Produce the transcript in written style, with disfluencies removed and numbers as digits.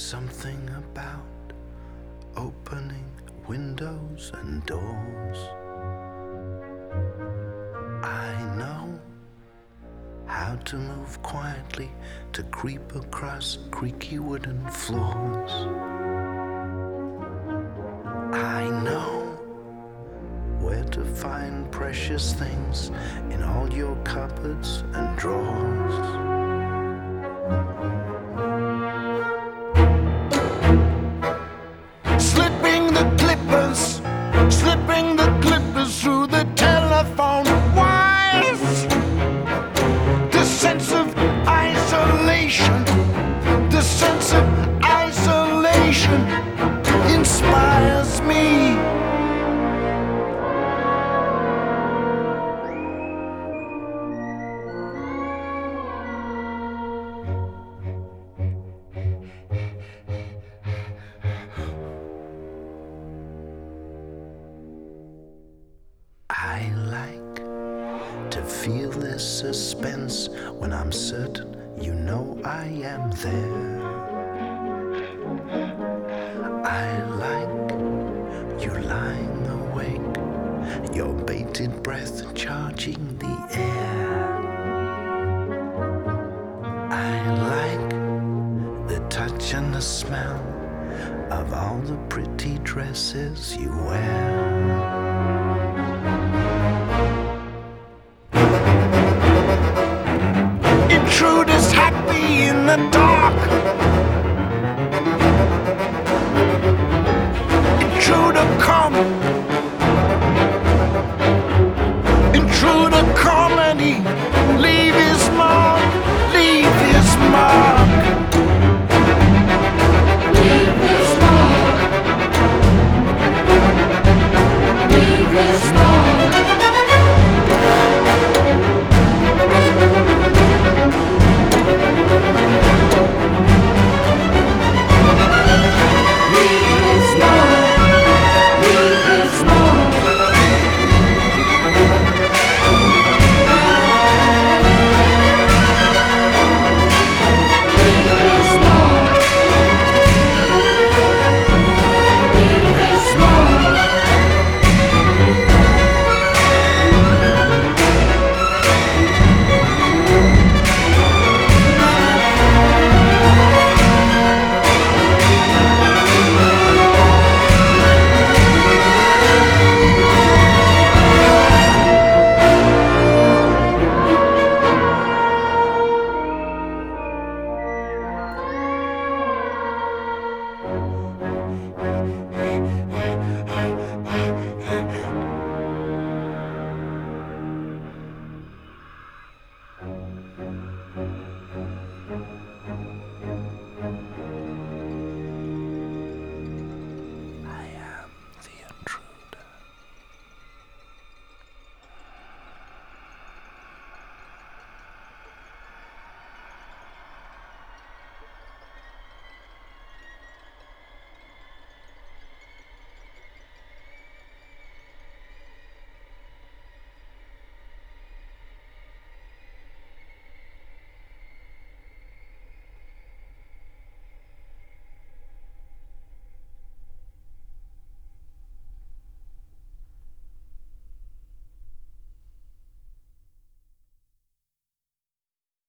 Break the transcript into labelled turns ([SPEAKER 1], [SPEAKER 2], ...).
[SPEAKER 1] something about opening windows and doors. I know how to move quietly, to creep across creaky wooden floors. I know where to find precious things in all your cupboards and drawers. Slipping the clippers through the telephone wires. The sense of isolation, the sense of isolation inspires me. I like to feel this suspense when I'm certain you know I am there. I like you lying awake, your bated breath charging the air. I like the touch and the smell of all the pretty dresses you wear. Intruders hack me in the dark. Intruder come.